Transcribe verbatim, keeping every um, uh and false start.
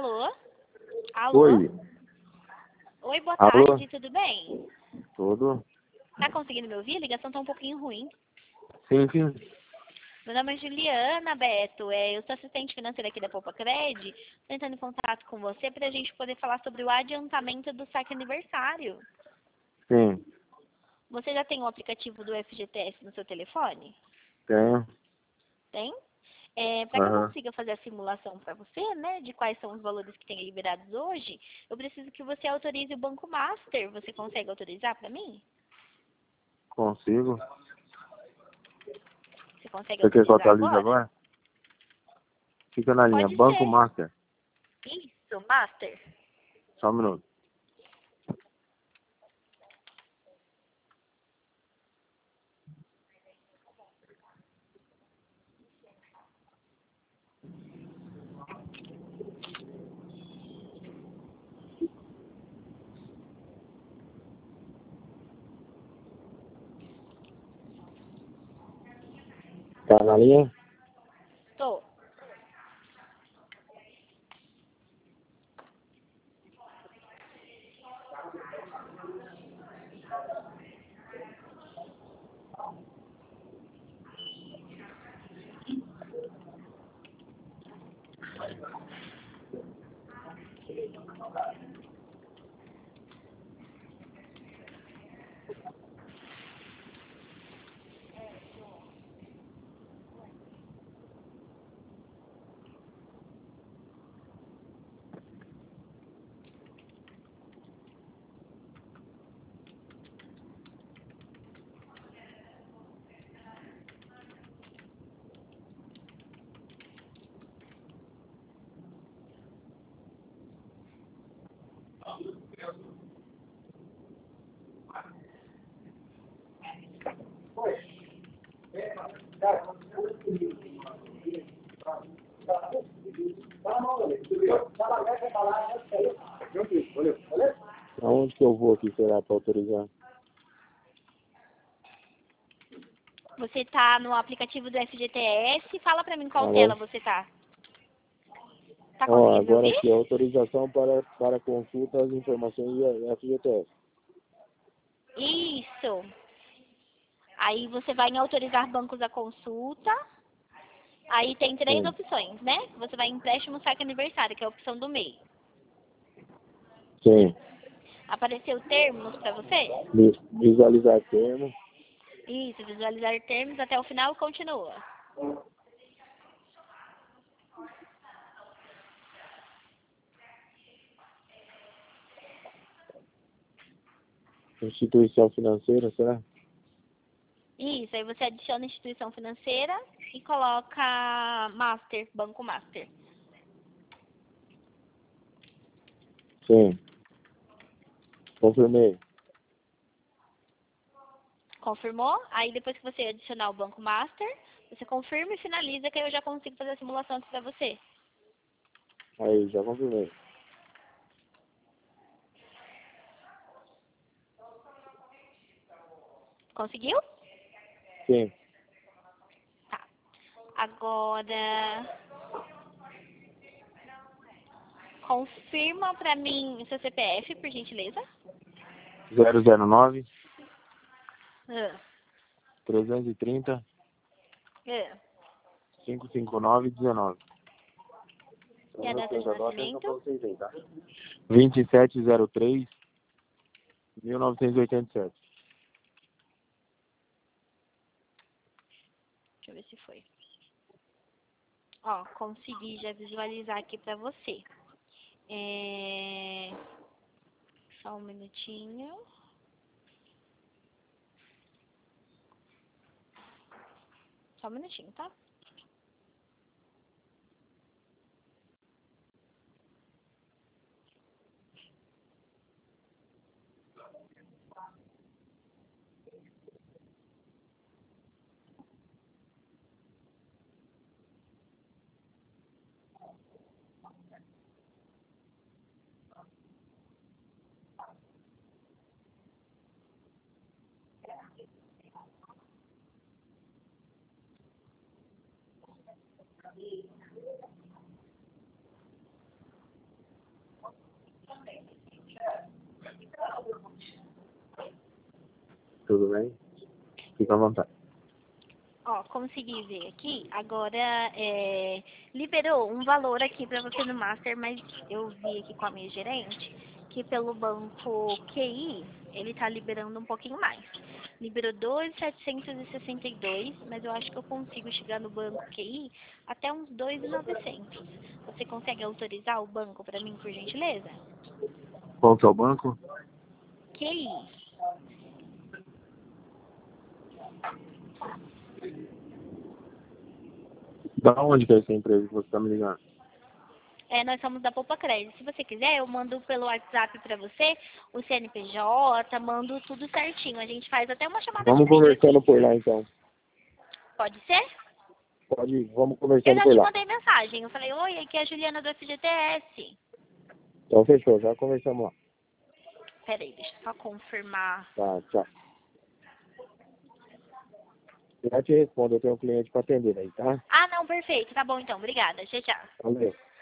Alô? Alô? Oi. Oi, boa Alô? tarde, tudo bem? Tudo? Tá conseguindo me ouvir? A ligação tá um pouquinho ruim. Sim, sim. Meu nome é Juliana, Beto. É, eu sou assistente financeira aqui da Poupa Cred. Tô entrando em contato com você para a gente poder falar sobre o adiantamento do saque aniversário. Sim. Você já tem o aplicativo do F G T S no seu telefone? Tenho. Tem? É, para que eu Aham. consiga fazer a simulação para você, né, de quais são os valores que tem liberados hoje, eu preciso que você autorize o Banco Master. Você consegue autorizar para mim? Consigo. Você consegue Você quer que eu autorizar atualize agora? agora? Fica na linha. Pode Banco ser. Master. Isso, Master. Só um minuto. Tá na linha? Tô. Aonde que eu vou aqui, será, para autorizar? Você tá no aplicativo do F G T S. Fala pra mim qual Alô? tela você tá. Tá Ó, conseguindo me agora ouvir? aqui, autorização para, para consulta das informações de F G T S. Isso. Aí você vai em autorizar bancos à consulta. Aí tem três Sim. opções, né? Você vai em empréstimo saque aniversário, que é a opção do meio. Sim. Apareceu termos pra você? Vi- Visualizar termo. Isso, visualizar termos até o final, continua. Instituição financeira, será? Isso, aí você adiciona instituição financeira e coloca Master, Banco Master. Sim. Confirmei. Confirmou? Aí depois que você adicionar o Banco Master, você confirma e finaliza que aí eu já consigo fazer a simulação aqui pra você. Aí, já confirmei. Conseguiu? Sim. Tá. Agora, confirma pra mim o seu C P F, por gentileza. zero zero nove, Ah, trezentos e trinta, ah. quinhentos e cinquenta e nove, dezenove. E a data de nascimento? vinte e sete zero três, mil novecentos e oitenta e sete. Deixa eu ver se foi. Ó, consegui já visualizar aqui pra você. É... Só um minutinho. Só um minutinho, tá? tudo bem? Fica à vontade. Ó, consegui ver aqui. Agora, é, liberou um valor aqui para você no Master, mas eu vi aqui com a minha gerente que pelo banco Q I, ele tá liberando um pouquinho mais. Liberou dois mil setecentos e sessenta e dois, mas eu acho que eu consigo chegar no banco Q I até uns dois mil e novecentos. Você consegue autorizar o banco para mim, por gentileza? Qual que é o banco? Q I. Da onde que é essa empresa que você tá me ligando? É, nós somos da Poupa Crédito. Se você quiser, eu mando pelo WhatsApp para você o C N P J, mando tudo certinho. A gente faz até uma chamada de Vamos vídeo conversando aqui. por lá então. Pode ser? Pode ir, vamos Eu conversando já por te lá. mandei mensagem. Eu falei, oi, aqui é a Juliana do F G T S. Então fechou, já conversamos lá. Peraí, deixa eu só confirmar. Tá, tchau. Já te respondo, eu tenho um cliente para atender aí, tá? Ah, não, perfeito. Tá bom então. Obrigada. Tchau, tchau. Valeu.